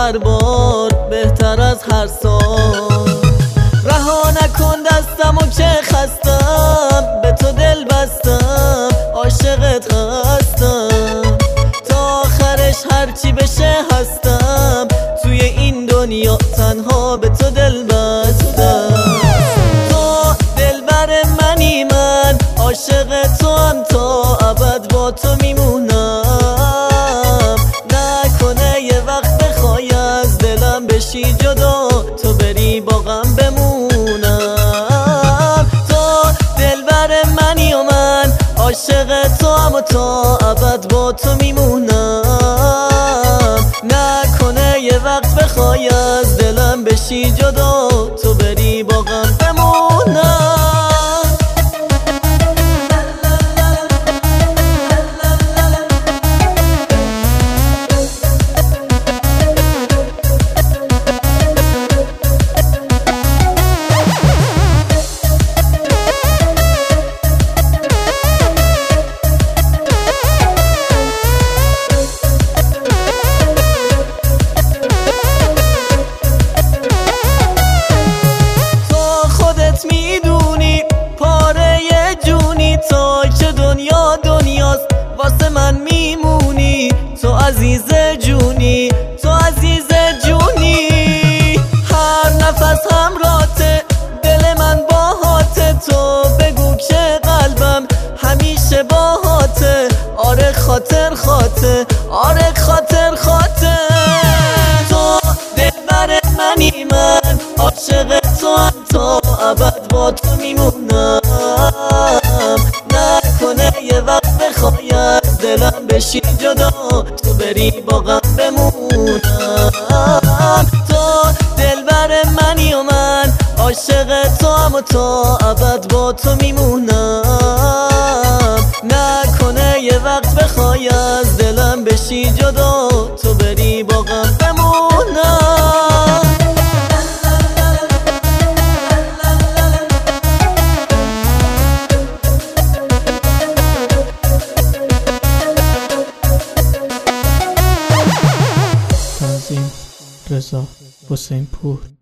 هر بار بهتر از هر سال. رها نکن دستمو که خستم، به تو دل بستم، عاشقت هستم. تا آخرش هرچی بشه هستم، توی این دنیا تنها به تو دل بستم. تو دلبر منی، من عاشق تو هم، تا ابد با تو میمونم. نکنه یه وقت بخوای از دلم بشی جدا، تو بری با غم بمونم. تو دلبر منی و من عاشق تو هم، و تا ابد با تو میمونم. نکنه یه وقت بخوای از دلم بشی جدا، تو بری با غم بمونم. میدونی پاره جونی، تا که دنیا دنیاست واسه من میمونی. تو عزیز جونی، تو عزیز جونی، هر نفس همراته، دل من باهاته. تو بگو که قلبم همیشه باهاته. آره خاطر خاطر، آره خاطر خاطر. تو دلبر منی، من عاشق تو هم، تا ابد با تو میمونم. نکنه یه وقت بخوای از دلم بشی جدا، تو بری با غم بمونم. تو دلبر منی و من عاشق تو هم، و تا ابد با تو میمونم. نکنه یه وقت بخوای از دلم بشی جدا، تو بری با غم بمونم. رضا حسین پور.